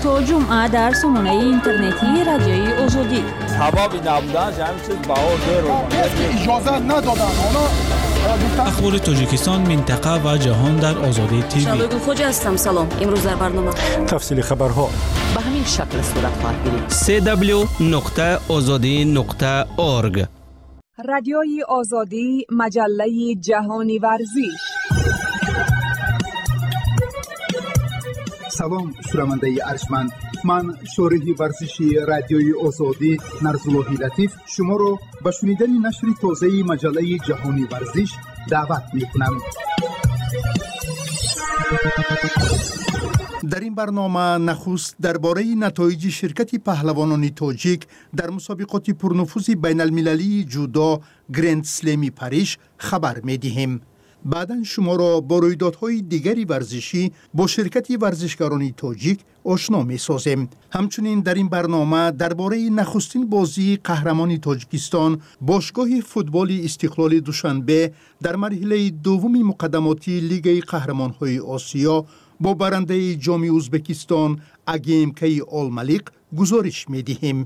تا جمعه در سامانه اینترنتی رادیوی آزادی. حبابی نبودن همین چیز بهار داره. اجازه ندادن اخبار تاجیکستان، منطقه و جهان در آزادی تیوی. شادو خوجا هستم. سلام. امروز در برنامه تفصیل خبرها به همین شکل صورت خواهد گرفت. www.azadi.org رادیوی آزادی، مجله جهانی ورزش. سلام شنونده ارجمند، من شارح ورزشی رادیوی آزادی نرزالله لطیف شما را به شنیدن نشر تازه مجله جهانی ورزش دعوت می‌کنم. در این برنامه نخست درباره نتایج شرکت پهلوانان تاجیک در مسابقات پرنفوذ بین المللی جودو گرند اسلمی پاریژ خبر می‌دهیم. بعداً شما را با رویدادهای دیگری ورزشی با شرکت ورزشکاران تاجیک آشنا می‌سازیم. همچنین در این برنامه درباره نخستین بازی قهرمان تاجیکستان باشگاه فوتبال استقلال دوشنبه در مرحله دوم مقدماتی لیگ قهرمان‌های آسیا با برنده جام ازبکستان اگیمکی آلملیق گزارش می‌دهیم.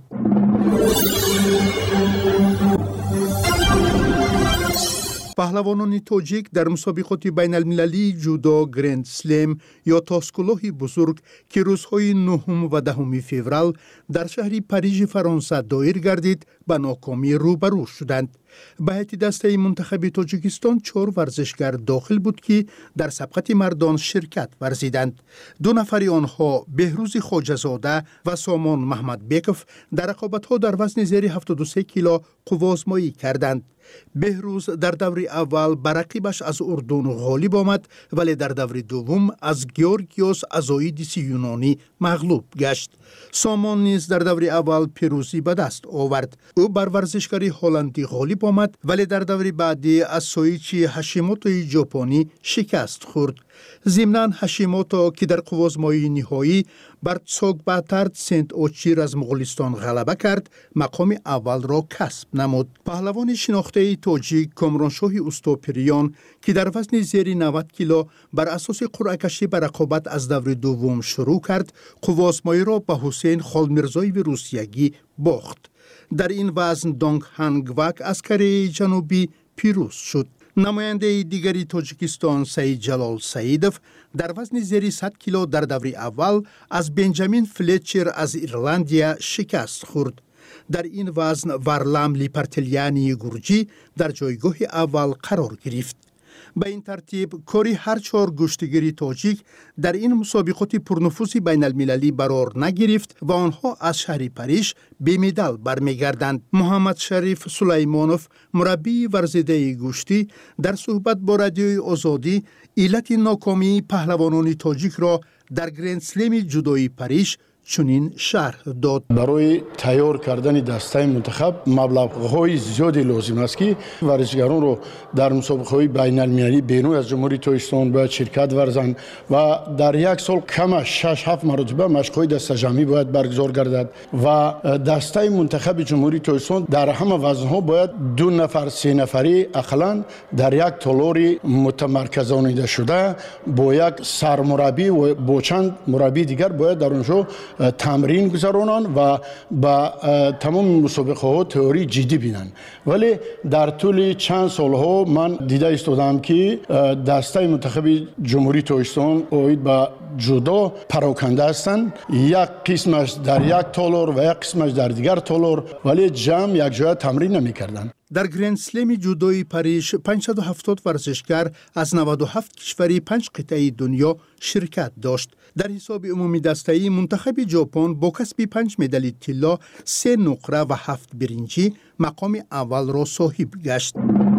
پهلوانان تاجیک در مسابقات بین المللی جودو گرند اسلم یا تاسکلاه بزرگ که روزهای 9 و 10 فوریه در شهر پاریژ فرانسه دایر گردید به ناکامی روبرو شدند. به هیئت دسته منتخب تاجیکستان 4 ورزشگر داخل بود که در سبقت مردان شرکت ورزیدند. 2 نفر آنها بهروز خواجه‌زاده و سامان محمد بیکف در رقابت‌ها در وزن زیر 73 کیلو قوازمایی کردند. بهروز در دور اول بر رقیبش از اردن غالب آمد، ولی در دور دوم از گیورگیوس ازوئیدیس یونانی مغلوب گشت. سامان نیز در دور اول پیروزی به دست آورد. او بر ورزشکار هلندی غالب آمد، ولی در دور بعدی از سویچی هاشیموتو ژاپنی شکست خورد. ضمناً هاشیموتو که در قوازمایی نهایی بر تسوگباتارد سنت اوچیر از مغولستان غلبه کرد، مقام اول را کسب نمود. پهلوان شناخته تاجیک کامرانشاه استوپریان که در وزن زیر 90 کیلو بر اساس قرعه کشی به رقابت از دور دوم شروع کرد، قوازمایی را به حسین خالمیرزایو روسیگی باخت. در این وزن دونگ هنگوک از کره جنوبی پیروز شد. نماینده دیگری تاجیکستان سعید جلال سعیدوف در وزن زیر 100 کیلو در دور اول از بنجامین فلچر از ایرلندیا شکست خورد. در این وزن ورلام لیپرتلیانی گورجی در جایگاه اول قرار گرفت. به این ترتیب کاری هر 4 گشتگیری تاجیک در این مسابقات پرنفوذ بین المللی قرار نگرفت و آنها از شهر پاریژ به مدال برمیگردند. محمد شریف سلیمانوف مربی ورزیده گشتی در صحبت با رادیوی آزادی علت ناکامی پهلوانان تاجیک را در گرند اسلم جودوی پاریژ چنین شرح داد. برای تیار کردن دسته منتخب مبلغ‌های زیادی لازم است که ورزشکاران رو در مسابقه‌های بین المللی بیرون از جمهوری تاجیکستان باید شرکت ورزند و در یک سال کم 6-7 مرتبه مشق‌های دسته جمعی باید برگزار گردد و دسته منتخب جمهوری تاجیکستان در همه وزن‌ها باید 2 نفر 3 نفری اقلاً در یک تالار متمرکزانیده شده با یک سرمربی و با چند مربی دیگر باید در اونجا تمرین گذارانن و با تمام مسابقه ها تئوری جدی بینن. ولی در طول چند سال ها من دیده استادم که دسته منتخب جمهوری تاجیکستان اوید به جودو پراکنده هستند. یک قسمش در یک تالار و یک قسمش در دیگر تالار، ولی جمع یک جای تمرین نمی کردن. در گرند اسلم جودوی پاریژ 570 ورزشکار از 97 کشوری 5 قطعه دنیا شرکت داشت. در حساب عمومی دسته منتخب ژاپن با کسب 5 مدال طلا، 3 نقره و 7 برنجی مقام اول را صاحب گشت.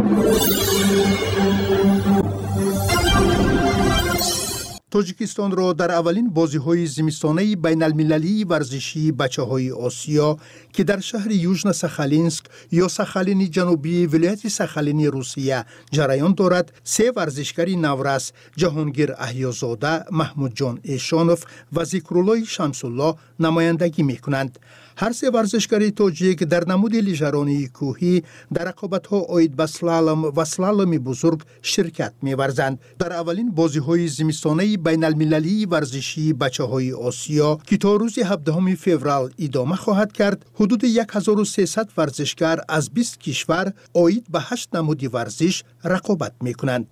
تاجیکستان را در اولین بازی‌های زمستانه بین المللی ورزشی بچه‌های آسیا که در شهر یوژن ساخالینسک یا ساخالین جنوبی ولایت ساخالین روسیه جریان دارد، 3 ورزشکار نورس جهانگیر احیازاده، محمود جان ایشانوف و ذکرالله شمس‌الله نمایندگی می‌کنند. هر 3 ورزشکار تاجیک در نمود لیژرانی کوهی در رقابت‌ها آید به سلالم و سلالم بزرگ شرکت می‌ورزند. در اولین بازی‌های زمستانه مسابقه بین المللی ورزشی بچه‌های آسیا که تا روز 17 فوریه ادامه خواهد کرد، حدود 1300 ورزشکار از 20 کشور عاید به 8 نمود ورزش رقابت می‌کنند.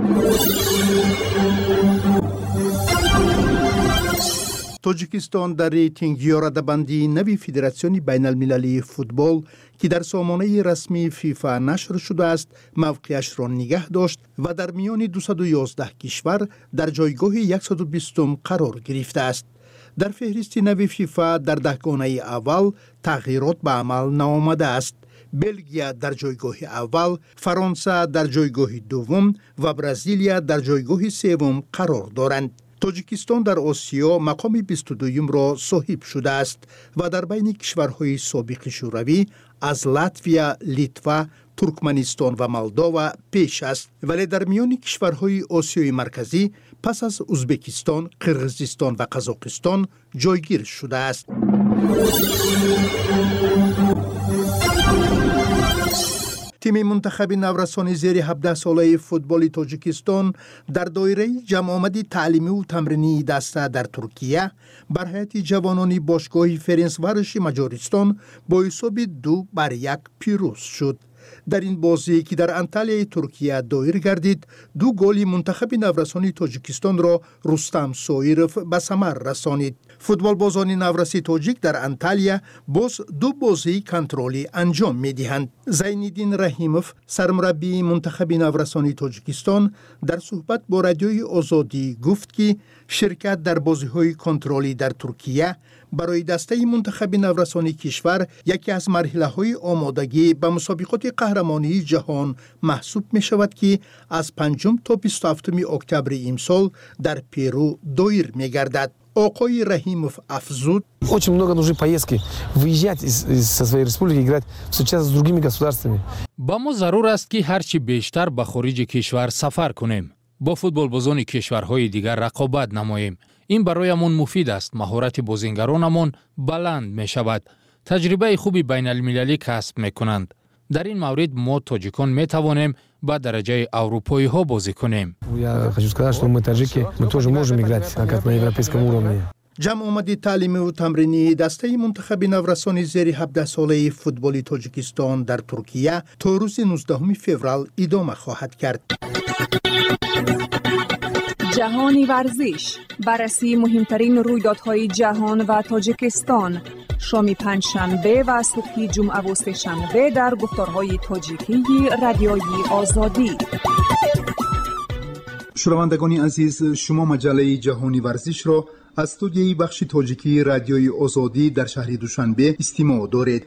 تاجیکستان در ریتینگ یا رده‌بندی نوی فدراسیون بین المللی فوتبال که در سامانه رسمی فیفا نشر شده است موقعش را نگه داشت و در میان 211 کشور در جایگاه 120 قرار گرفته است. در فهرست نوی فیفا در دهگانه اول تغییرات به عمل نآمده است. بلژیا در جایگاه اول، فرانسه در جایگاه دوم و برزیلیا در جایگاه سوم قرار دارند. تاجیکستان در آسیا مقام 22 را صاحب شده است و در بین کشورهای سابق شوروی از لاتویا، لیتوا، ترکمنستان و مولداوا پیش است، ولی در میان کشورهای آسیای مرکزی پس از ازبکستان، قرقیزستان و قزاقستان جایگیر شده است. تیم منتخب نورسان زیر 17 ساله فوتبال تاجیکستان در دایره جمع آمد تعلیمی و تمرینی دسته در ترکیه بر هیئت جوانان باشگاه فرنسواروش مجارستان با حساب 2-1 پیروز شد. در این بازی که در انتالیای ترکیه دایر گردید، 2 گل منتخب نورسان تاجیکستان را رستم سایروف به ثمر رسانید. فوتبال بازان نورسی تاجیک در انتالیا باز 2 بازی کنترلی انجام می‌دهند. زینالدین رحیموف سرمربی منتخب نورسان تاجیکستان در صحبت با رادیوی آزادی گفت که شرکت در بازی‌های کنترلی در ترکیه برای دسته منتخب نورسان کشور یکی از مرحله‌های آمادگی به مسابقات قهرمانی جهان محسوب می‌شود که از 5 تا 27 اکتبر امسال در پیرو دایر می‌گردد. آقای رحیموف افزود: Очень много нужны поездки, выезжать со своей республики, играть, встречаться с другими государствами. با ما ضرور است که هرچی بیشتر به خارج کشور سفر کنیم. با فوتبالبازان کشورهای دیگر رقابت نماییم. این برایمان مفید است. مهارت بازیگرانمان بلند می شود. تجربه خوبی بین المللی کسب می کنند. در این مورد ما تاجیکان می توانیم به درجه اروپایی ها بازی کنیم. Я хочу сказать, что мы таджики, мы тоже можем играть как на европейском уровне. جمع آمد تعلیمی و تمرینی دسته منتخب نورسان زیر 17 ساله فوتبال تاجیکستان در ترکیه تا روز 19 فوریه ادامه خواهد کرد. جهانی ورزش، بررسی مهمترین رویدادهای جهان و تاجیکستان، شام پنجشنبه و صبح جمعه و سه‌شنبه در گفتارهای تاجیکی رادیوی آزادی. شنوندگان عزیز، شما مجله جهانی ورزش را از استودیوی بخش تاجیکی رادیوی آزادی در شهر دوشنبه استماع دارید.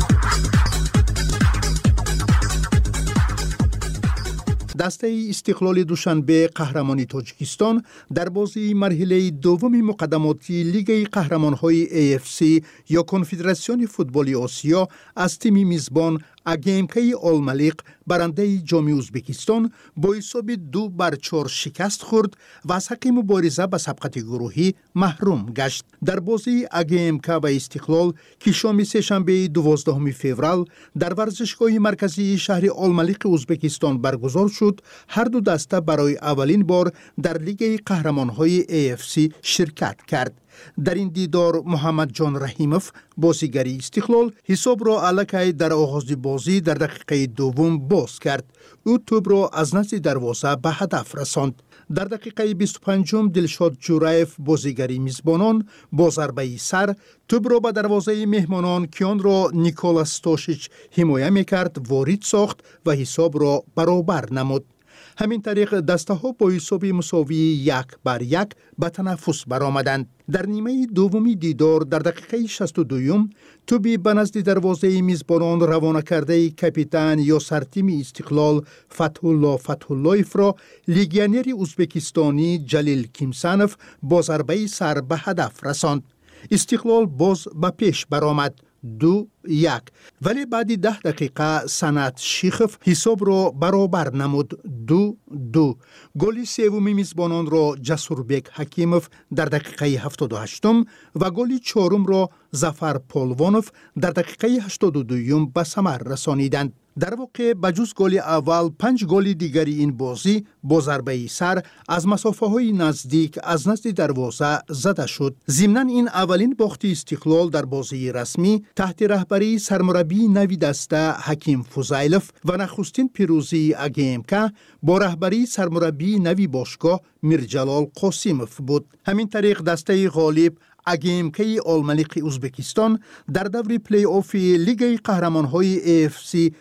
دسته استقلال دوشنبه قهرمانی تاجیکستان در بازی مرحله دوم مقدماتی لیگ قهرمان‌های AFC یا کنفدراسیون فوتبال آسیا از تیم میزبان اگیمکی آلملیق برنده جام ازبکستان با حساب 2-4 شکست خورد و از حق مبارزه به سبقت گروهی محروم گشت. در بازی اگیمکا و استقلال که شام سه‌شنبه 12 فوریه در ورزشگاه مرکزی شهر آلملیق ازبکستان برگزار شد، هر دو دسته برای اولین بار در لیگ قهرمان‌های AFC شرکت کرد. در این دیدار محمد جان رحیموف بازیگری استقلال حساب را الکی در آغاز بازی در دقیقه دوم باز کرد. او توپ را از نزد دروازه به هدف رساند. در دقیقه 25 دلشاد جورایف بازیگری میزبانان با ضربه سر توپ را به دروازه مهمانان که آن را نیکولاس توشیچ حمایت می‌کرد وارد ساخت و حساب را برابر نمود. همین طریق دسته ها با حساب مساوی 1-1 به تنافس برآمدند. در نیمه دومی دیدار در دقیقه 62 توپی به نزد دروازه میزبانان روانه کرده کاپیتان یا سرتیم استقلال فتح اللهیف را لیگیونر ازبکستانی جلیل کیمسانوف با ضربه سر به هدف رساند. استقلال باز به پیش برآمد 2-1 ولی بعد 10 دقیقه سنت شیخوف حساب را برابر نمود 2-2. گل سوم میزبانان را جسوربک حکیموف در دقیقه 78 و گل چهارم را ظفر پالوانوف در دقیقه 82 به ثمر رسانیدند. در واقع بجز گل اول 5 گل دیگری این بازی با ضربه سر از مسافه‌های نزدیک از نزد دروازه زده شد. ضمناً این اولین باخت استقلال در بازی رسمی تحت رهبری سرمربی نوی دسته حکیم فضیلف و نخستین پیروزی اگیمکا با رهبری سرمربی نوی باشگاه میرجلال قاسیموف بود. همین طریق دسته غالب اگیمکی آلملیق ازبکستان در دور پلی آف لیگ قهرمان‌های AFC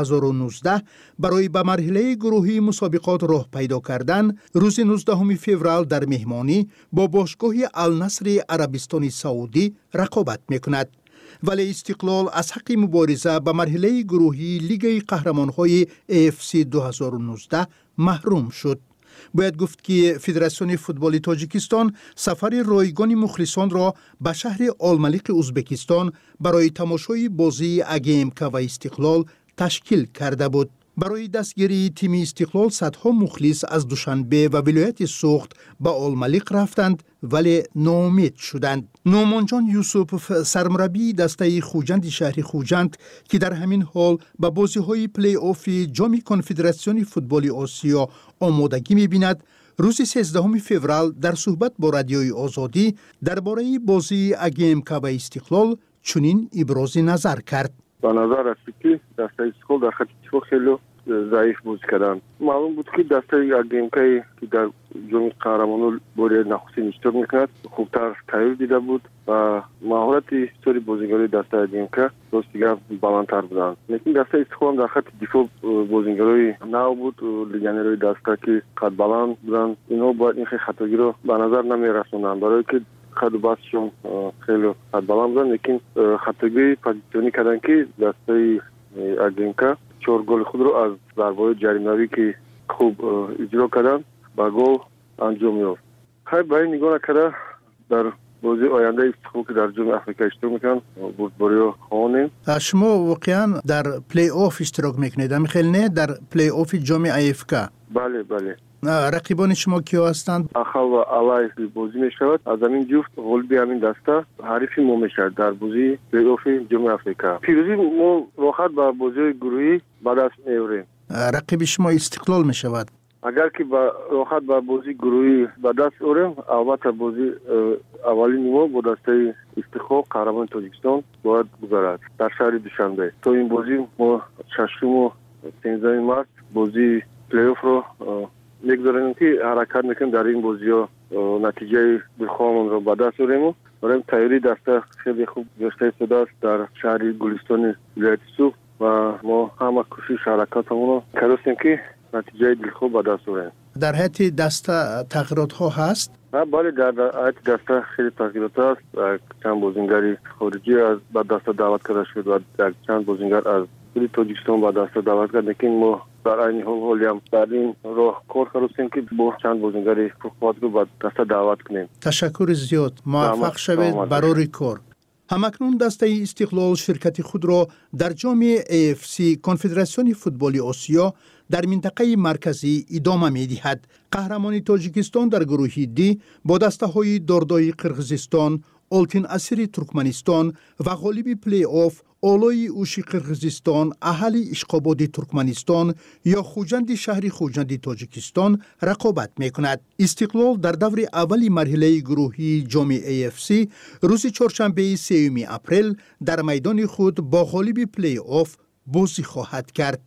2019 برای به مرحله گروهی مسابقات راه پیدا کردن روز 19 فوریه در مهمانی با باشگاه النصر عربستان سعودی رقابت می‌کند. ولی استقلال از حق مبارزه به مرحله گروهی لیگ قهرمان‌های AFC 2019 محروم شد. باید گفت که فدراسیون فوتبال تاجیکستان سفر رایگان مخلصان را به شهر آلملیق ازبکستان برای تماشای بازی اگیمکا و استقلال تشکیل کرده بود. برای دستگیری تیم استقلال صدها مخلص از دوشنبه و ولایت سوخت به آلملیق رفتند ولی ناامید شدند. نومان جان یوسف سرمربی دسته خوجند شهر خوجند که در همین حال به بازی‌های پلی آف جام کنفدراسیون فوتبال آسیا آمادگی می‌بیند، روز 13 فوریه در صحبت با رادیوی آزادی درباره بازی اگیمکا و استقلال چنین ابراز نظر کرد. به نظر رسید که دسته استقلال در خط دفاع خیلی ضعیف بازی کردند. معلوم بود که دسته اگیمکایی که در جام قهرمانان برای نخستین اشتراک میکند خوبتر تغییر دیده بود و مهارت سری بازیگری دسته اگیمکا دوست دیگر بالاتر بودند. لیکن دسته استقلال در خط دفاع بازیگری نو بود، لیگنرهای دسته که قد بلند بودند. اینا باید این خطاگی رو به نظر نمیرسوندند برای که خط بازشون خیلی قد بلند بودند، لیکن خطاگی پوزیشنی کردند که دسته اگیمکا 4 گل خود رو از ضربه‌های جریمه‌ای که خوب اجرا کردن با گل انجام یافت. خیلی برای نگاه نکرده در بازی آینده استقلال که در جام آفریقا اشتراک میکنن بردباری خوانیم. شما واقعا در پلی آف اشتراک میکنید؟ خیلی نه در پلی آف جام آفریقا؟ بله بله. رقیبان شما کیا هستند؟ اخل و علای بازی میشود. از همین جفت غلبی همین دسته حریف ما میشد در بازی پلی آف جام آفریقا. پیروزی ما راحت با بازی گروهی به دست میاریم. رقیب شما استقلال میشود. اگر که با راحت با بازی گروهی به دست آوریم، البته بازی اولی نیمه با دسته استقلال قهرمان تاجیکستان باید بگذرد در شهر دوشنبه. تا این بازی ما 6 و 13 مارس بازی پلی آف رو میگذاریم که حرکت میکنیم در این بازی ها نتیجه دلخواهمان رو به دست آوریم. برای تیاری دسته خیلی خوب گشته شده است در شهر گلستان ولایت سوخت و ما همه کوشش حرکاتمون رو کردیم که نتیجه دلخواه به دست آوریم. در حیات دسته تغییرات ها هست؟ بله در حیات دسته خیلی تغییرات هست. چند بازیگر خارجی از به دسته دعوت کرده شد و در چند بازیگر از تاجیکستان به دسته دعوت کرد، لیکن ما در این حال هم در این راه کار کردیم که با چند بازیگر فوق‌العاده رو به دسته دعوت کنیم. تشکر زیاد، موفق شوید برای کار. همکنون دسته استقلال شرکت خود را در جام AFC کنفدراسیون فوتبال آسیا در منطقه مرکزی ادامه می‌دهد. قهرمان تاجیکستان در گروه دی با دسته‌های داردای قرغیزستان، آلتین اسیری ترکمنستان و غالب پلی آف اولای اوشی قرغیزستان، اهالی اشقاباد ترکمنستان یا خوجند شهر خوجند تاجیکستان رقابت می‌کند. استقلال در دور اولی مرحله گروهی جام AFC روز چهارشنبه 3 اپریل در میدان خود با غالب پلی آف بازی خواهد کرد.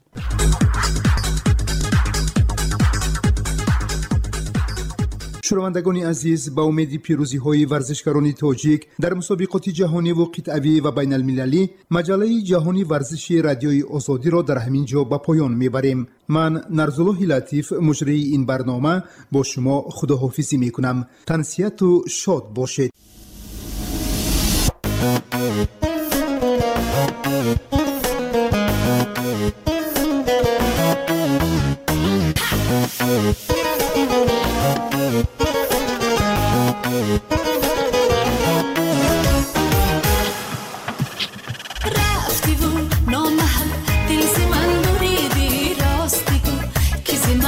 شنوندگان عزیز، با امید پیروزی های ورزشکاران تاجیک در مسابقات جهانی و قطعی و بین المللی، مجله جهانی ورزشی رادیوی آزادی را در همین جا به پایان میبریم. من نرزالله لطیف مجری این برنامه با شما خداحافظی میکنم. تنسیت و شاد باشید.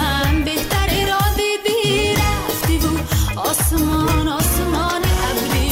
آسمان آسمان ابری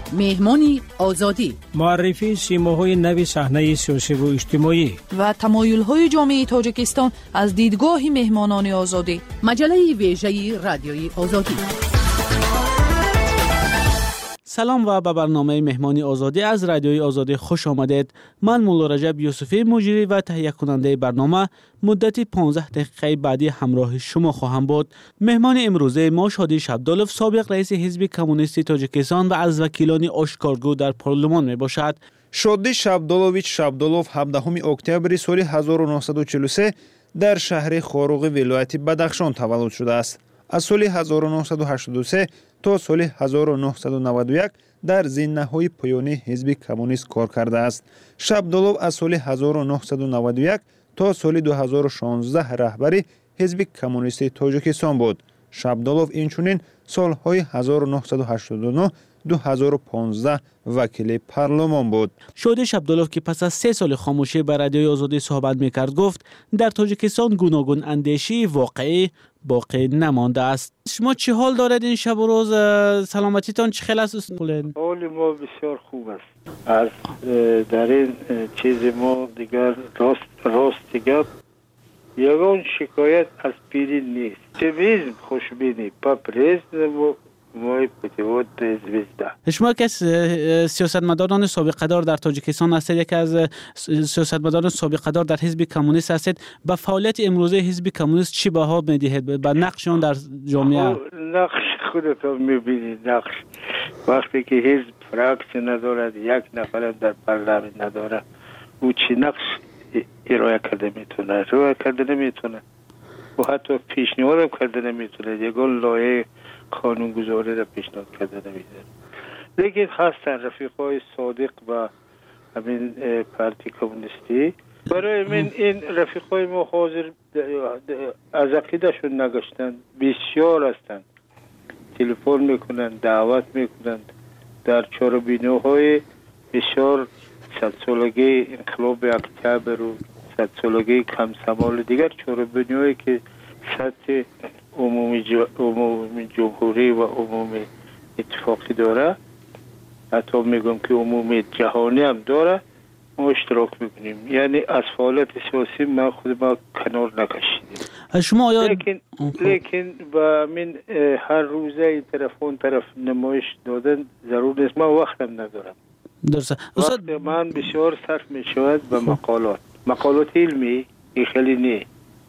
مهمان آزادی، معرفی سیماهای نوی صحنه سیاسی و اجتماعی و تمایل‌های جامعه تاجیکستان از دیدگاه مهمانان آزادی. مجله ویژه رادیوی آزادی. سلام و به برنامه مهمانی آزادی از رادیوی آزادی خوش آمدید. من مولا رجب یوسفی مجری و تهیه کننده برنامه مدتی 15 دقیقه بعدی همراه شما خواهم بود. مهمان امروزه ما شادی شبدالوف، سابق رئیس حزب کمونیستی تاجیکستان و از وکیلان آشکارگو در پارلمان می باشد. شادی شبدالوف 17 اکتبر سال 1943 در شهر خاروغ ولایت بدخشان تولد شده است. از سال 1983 تا سال 1991 در زینه‌های پایانی حزب کمونیست کار کرده است. شبدالوف از سال 1991 تا سال 2016 رهبر حزب کمونیستی تاجیکستان بود. شبدالوف اینچنین سالهای 1989 2015 وکیل پارلمان بود. شادی شبدالوف که پس از 3 سال خاموشی به رادیوی آزادی صحبت می‌کرد گفت در تاجیکستان گوناگون اندیشی واقعی باقی نمانده است. شما چه حال دارید این شب و روز؟ سلامتیتان چه خیلی است؟ حال ما بسیار خوب است. از در این چیز ما دیگر راست گپ یگان شکایت از پیری نیست. چیزم خوشبینی پاپریز و مای پتیوت زویزده. شما که سیاستمداران سابقه‌دار در تاجیکستان هستید، یکی از سیاستمداران سابقه‌دار در حزب کمونیست هستید، با فعالیت امروزه حزب کمونیست چی بها میدهید؟ با نقششون در جامعه؟ نقش خودت میبینید. نقش وقتی که حزب فراکسی ندارد، یک نفر در پارلمان نداره، او چی نقش ارائه کرده میتونه؟ ارائه کرده نمیتونه و حتی پیشنهاد کرده نمیتونه. یگان لایحه قانونگذاری را پیشنهاد کرده نمیده. لیکن هستن رفیقای صادق و همین پارتی کمونیستی. برای من این رفیقای ما حاضر از عقیدهشون نگشتن، بسیار هستند. تلفن میکنن، دعوت میکنن در چهاربینوهای بسیار 100 سالگی انقلاب اکتبر و 100 سالگی کمسمال دیگر چهاربینوهایی که سطح عمومی جمهوری و عمومی اتفاقی داره، حتی میگم که عمومی جهانی هم داره، ما اشتراک میکنیم. یعنی از فعالیت سیاسی ما خود ما کنار نکشیدیم. شما آیا لیکن با من هر روزه این طرف اون طرف نمایش دادن ضرور نیست. ما وقتم ندارم. درسته. وقت من بسیار صرف میشود به مقالات علمی. خیلی نه،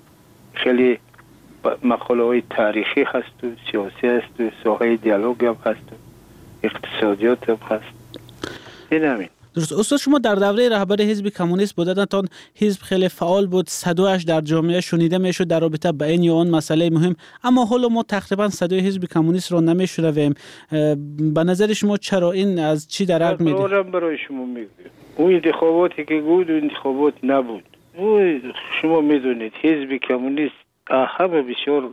خیلی مقاله های تاریخی هست و سیاسی هست و ساحه دیالوگ هم هست و اقتصادیات هم هست. این همین. درست. استاد شما در دوره رهبری حزب کمونیست بودن، تان حزب خیلی فعال بود، صدایش در جامعه شنیده میشد در رابطه با این یا آن مسئله مهم، اما حالا ما تقریبا صدای حزب کمونیست رو نمیشنویم. به نظر شما چرا این از چی درک میده؟ برای شما میگم اون انتخاباتی که بود انتخابات نبود. شما میدونید حزب کمونیست همه بسیار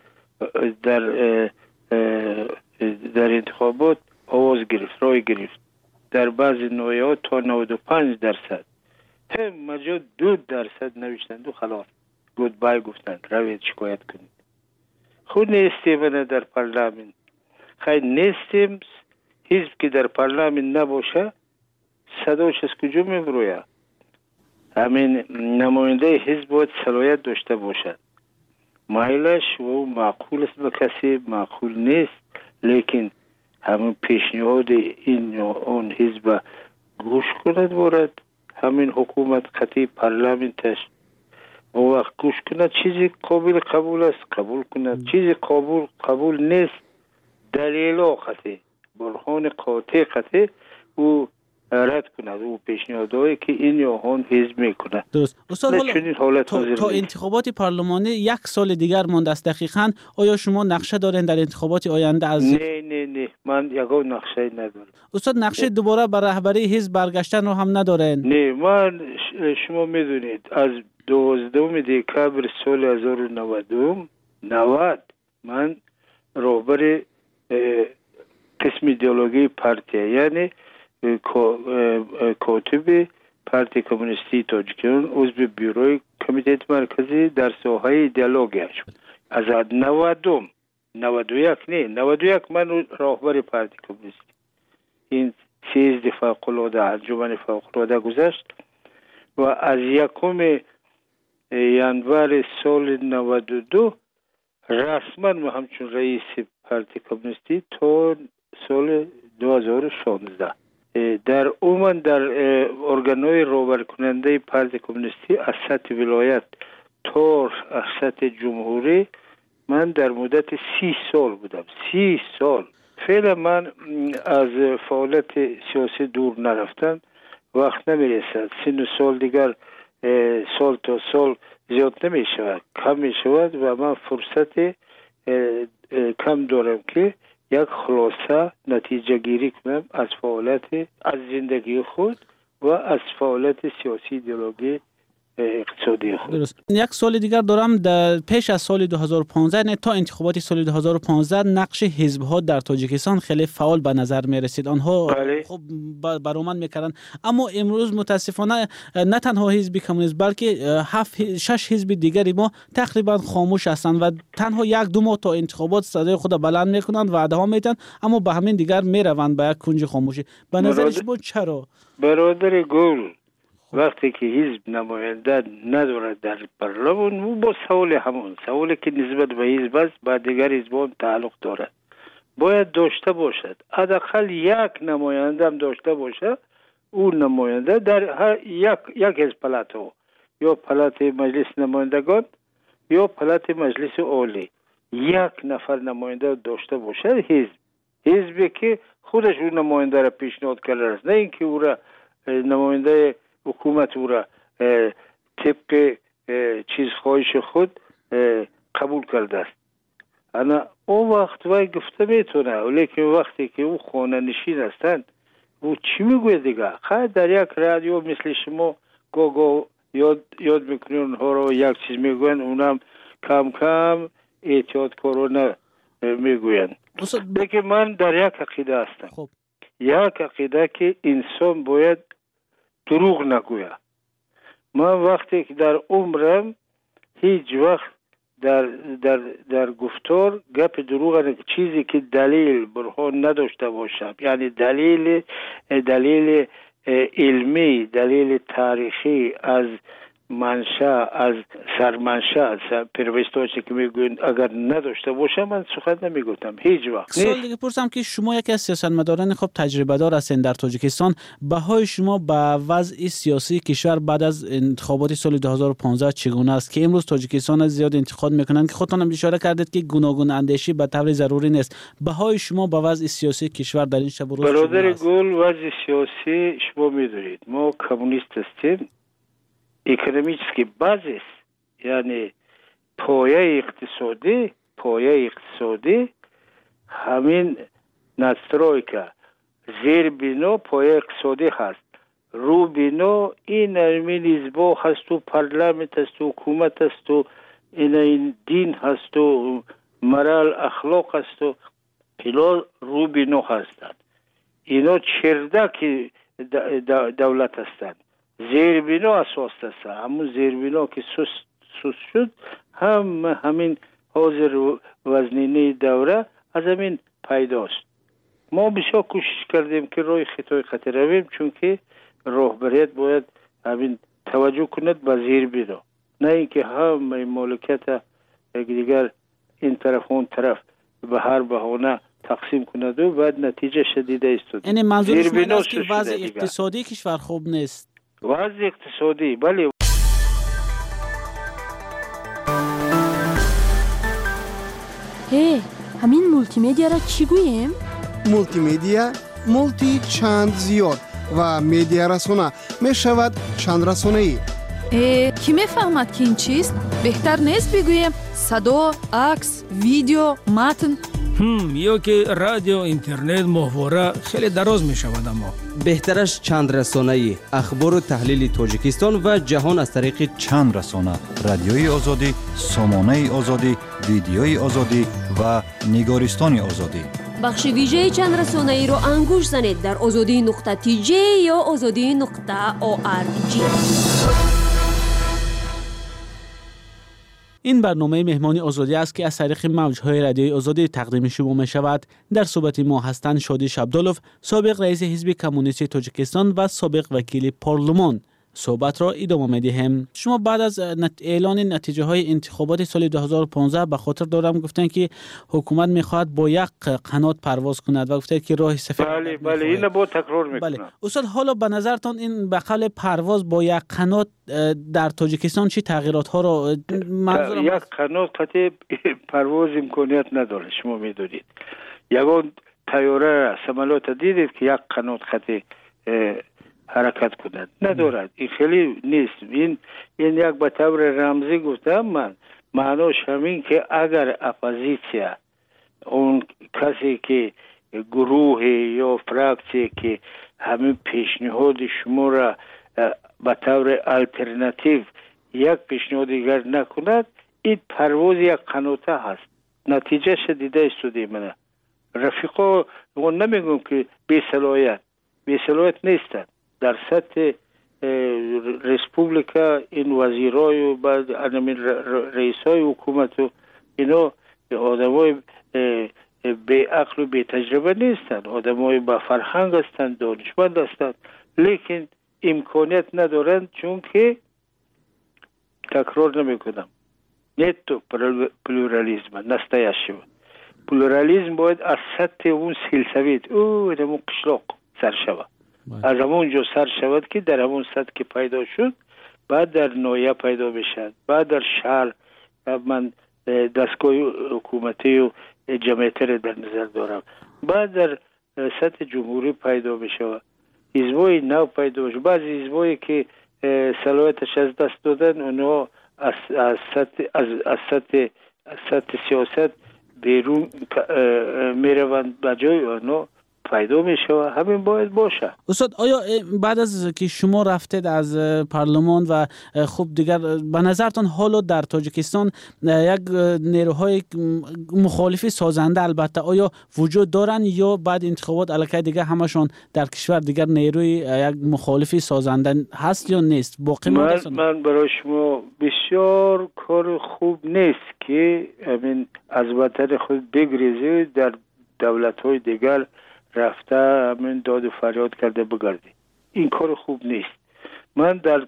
در انتخابات آواز گرفت، رای گرفت. در بعضی نوعات تا 95%. هم مجا 2% نوشتند و خلاص گودبای گفتند روید شکایت کنید. خود نیستیم در پارلمان. خیلی نیستیم. حزب که در پارلمان نباشه صداش از کجا میبروید؟ همین نماینده حزب باید صلاحیت داشته باشد. مایلش و معقول است به کسی معقول نیست، لیکن همین پیشنهاد این و اون حزب گوش کند بارد. همین حکومت قطعی پارلمانتش و وقت گوش کند چیزی قابل قبول است قبول کند، چیزی قبول نیست دلیل قطعی برهان قاطع قطعی او رد کند او پیشنهادهایی که این یا اون حزب میکنه. درست. استاد تا انتخابات پارلمانی 1 سال دیگر مانده است دقیقاً. آیا شما نقشه دارین در انتخابات آینده از نه من یگان نقشه ندارم. استاد نقشه دوباره بر رهبری حزب برگشتن رو هم ندارین؟ نه من شما میدونید از 12 دکتر سال 1990 من رهبر قسم ایدئولوژی پارتی یعنی کاتب پارتی کمونیستی تاجیکستان عضو بیروی کمیته مرکزی در ساحه ایدئولوژی شد. از 91 من راهبر پارتی کمونیستی. این سیزد فوق‌العاده انجمن فوق‌العاده گذشت و از 1 ینور سال 92 رسما ما همچون رئیس پارتی کمونیستی تا سال 2016 در عموما در ارگان‌های رهبری کننده پارتی کمونیستی از سطح ولایت تا از سطح جمهوری من در مدت 30 سال بودم. 30 سال. فعلا من از فعالیت سیاسی دور نرفتم، وقت نمیرسد. سن و سال دیگر سال تا سال زیاد نمی شود، کم می شود و من فرصت کم دارم که یک خلاصه نتیجه گیری کنم از فعالیت از زندگی خود و از فعالیت سیاسی ایدئولوژی اقتصادی خود. درست. یک سال دیگر دارم، در پیش از سال 2015 نه تا انتخابات سال 2015 نقش حزب‌ها در تاجیکستان خیلی فعال به نظر می رسید. آنها خب برآمد میکردن، اما امروز متاسفانه نه تنها حزب کمونیست بلکه 6 حزب دیگری ما تقریبا خاموش هستند و تنها 1-2 ماه تا انتخابات صدای خود بلند میکنند، وعده ها میدن، اما به همین دیگر میروند به یک کنج خاموشی. به نظر شما چرا؟ برادر گل، وقتی که حزب نماینده ندارد در پارلمان، او با سوال همون سوالی که نسبت به حزب است با دیگر حزبان تعلق دارد، باید داشته باشد. حداقل یک نماینده هم داشته باشه. اون نماینده در هر یک از پلات‌ها، یا پلات مجلس نمایندگان یا پلات مجلس عالی، 1 نفر نماینده داشته باشد. حزبی که خودش اون نماینده را پیشنهاد کرده است، نه اینکه او را نماینده حکومت او را طبق چیز خواهش خود قبول کرده است. انا اون وقت وای گفته میتونه، ولیکن وقتی که او خانه نشین هستند او چی میگوید دیگه؟ خیلی در یک رادیو مثل شما گاگا یاد میکنی اونها رو یک چیز میگوین، اونم کم کم احتیاط کارانه میگوین. لیکن من در یک عقیده هستم. یک عقیده که انسان باید دروغ نگوید. من وقتی که در عمرم هیچ وقت در گفتار گپ دروغ نه، چیزی که دلیل برهان نداشته باشم، یعنی دلیل علمی، دلیل تاریخی از منشأ، از سرمنشأ، پیروستاشی که میگوین اگر نداشته باشم من سخن نمیگفتم هیچ وقت. سوال دیگه پرسم که شما یکی از سیاستمداران خب تجربه دار هستین در تاجیکستان، بهای شما به وضع سیاسی کشور بعد از انتخابات سال 2015 چگونه است که امروز تاجیکستان زیاد انتقاد میکنن که خودتان هم اشاره کردید که گوناگون اندیشی به طور ضروری نیست، بهای شما به وضع سیاسی کشور در این شب و روز برادر گل، وضع سیاسی شما میدونید ما کمونیست هستیم، اکونومیسکی بازیس، یعنی پایه اقتصادی همین ناسترویکا، زیر بینو پایه اقتصادی هست، رو بینو این همین حزبا هست و پارلمانت هست و حکومت هست و این دین هست و مرال اخلاق هست و اینا رو بینو هستند. اینا چردک دولت هستند. زیربینا اساس است. همون زیربینا که سوس شد همین حاضر وزنینه دوره از همین پیداست. ما بسیار کوشش کردیم که روی خطای خطر رویم، چون که راهبریت باید همین توجه کند به زیربینا، نه اینکه هم مالکیت دیگر این طرف اون طرف به هر بهانه تقسیم کند و بعد نتیجه شدیده است. یعنی منظور شما این است که وضع اقتصادی کشور خوب نیست؟ وضع اقتصادی بله. همین مولتی میدیا را چی گوییم؟ مولتی میدیا، مولتی چند زیاد و میدیا رسانه می شود چند رسانه ای. کی میفهمد که این چیست؟ بهتر نیست بگوییم صدا، عکس، ویدیو، متن؟ یا که رادیو، اینترنت، ماهواره خیلی دراز می شود. اما بهترش چند رسانه‌ای، اخبار و تحلیل تاجیکستان و جهان از طریق چند رسانه: رادیوی آزادی، سامانه آزادی، ویدیوی آزادی و نگارستان آزادی. بخش ویژه چند رسانه‌ای رو انگوش زنید در azadi.tj یا azadi.org. این برنامه مهمانی آزادی است که از طریق موج‌های رادیوی آزادی تقدیم شما می شود. در صحبت ما هستند شادی شبدالوف، سابق رئیس حزب کمونیست تاجیکستان و سابق وکیل پارلمان. صحبت را ادامه می‌دهیم. شما بعد از اعلان نتیجه های انتخابات سال 2015 به خاطر دارم گفتن که حکومت می‌خواهد با یک قنات پرواز کند و گفتید که راه سفید. بله این با تکرار می‌کنم. بله. استاد حالا به نظرتان این به قول پرواز با یک قنات در تاجیکستان چه تغییرات ها را منظورم یک قنات قطع پرواز امکانیت نداره. شما می‌دونید یگان طیاره سمالات دیدید که یک قنات قطع حرکت کند ندارد. این خیلی نیست. این یک به طور رمزی گفتم من معناش همین که اگر اپوزیسیا اون کسی که گروه یا فراکسی که همین پیشنهاد شما را به طور الटरनेटिव یک پیشنهاد دیگر نکند این پرواز یک قناته هست. نتیجه شدیده استودی من رفیقا اون نمیگم که بی صلاحیت نیستند. در سطح ریسپوبلیکا این وزیرای و بعد رئیسای حکومت و اینا آدمای به عقل و به تجربه نیستند، آدمای با فرهنگ هستند، دانشمند هستند، لیکن امکانیت ندارند چون که تکرار نمیکنم نتو پلورالیزم نستایشی پلورالیزم باید از سطح اون سلسویت او در اون قشلاق سر شود از همونجا سر شود که در همون سطح که پیدا شد بعد در نایه پیدا بشد بعد در شهر من دستگاه حکومتی و جمعیت را در نظر دارم بعد در سطح جمهوری پیدا بشود حزبای نو پیدا بشود بعضی حزبایی که صلاحیتش از دست دادن اونها از سطح سیاست بیرون میروند به جای اونها پیدا می شود. همین باید باشه. استاد آیا بعد از که شما رفتید از پارلمان و خب دیگر به نظرتان حالا در تاجیکستان یک نیروهای مخالفی سازنده البته آیا وجود دارن یا بعد انتخابات الکی دیگه همشون در کشور دیگر نیروی یک مخالفی سازنده هست یا نیست؟ باقی من برای شما بسیار کار خوب نیست که همین از وطن خود بگریزید در دولت‌های دیگر رفته همین داد و فریاد کرده بگردی. این کار خوب نیست. من در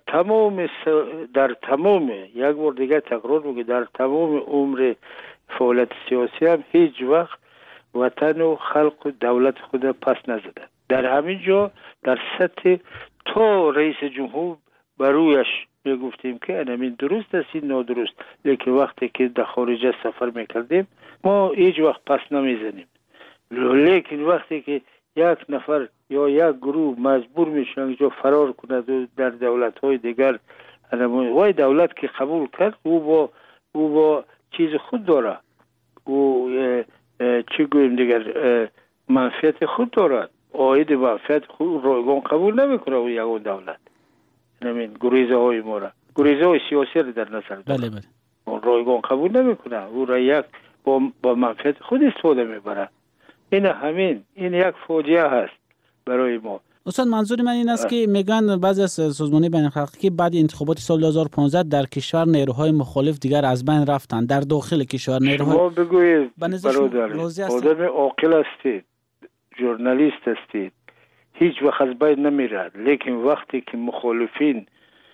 تمام یک بار دیگه تکرار میگم در تمام عمر فعالیت سیاسی هم هیچ وقت وطن و خلق و دولت خود پس نزدم. در همین جا در سطح تا رئیس جمهور برویش میگفتیم که همین درست است این نادرست، لیکن وقتی که در خارج سفر میکردیم ما هیچ وقت پس نمیزنیم. لیکن وقتی که یک نفر یا یک گروه مجبور میشن که فرار کند و در دولت‌های دیگر وای دولت که قبول کرد او با چیز خود داره او چی گویم دیگر منفعت خود دارد آید منفعت خود رایگان قبول نمیکنه و یگان دولت همین گریزه های ما را گریزه های سیاسی را در نظر داره بله اون رایگان قبول نمیکنه او را یک با منفعت خود استفاده میبره. این یک فاجعه هست برای ما. استاد منظور من این است که میگن بعضی از سازمان‌های بین‌المللی که بعد انتخابات سال 2015 در کشور نیروهای مخالف دیگر از بین رفتند در داخل کشور نیروهای شما بگویید برادر آدم عاقل هستید ژورنالیست هستید هیچ وقت از بین نمیرد لیکن وقتی که مخالفین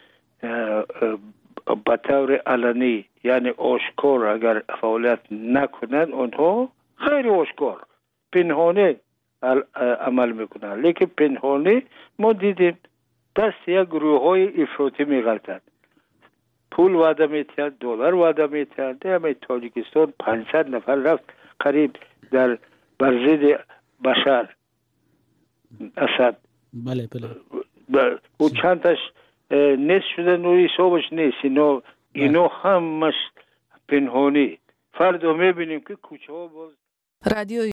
به طور علنی یعنی آشکار اگر فعالیت نکنند اونها غیر آشکار پنهانه عمل میکنن لیکن پنهانه ما دیدیم دست یک گروه های افراطی میغلطند پول وعده میتند دلار وعده میتند در تاجیکستان 500 نفر رفت قریب در برزید بشار اسد بله و چندش نیست شدن و حسابش نیست اینو همش پنهانی فردا میبینیم که کوچه ها باز رادیو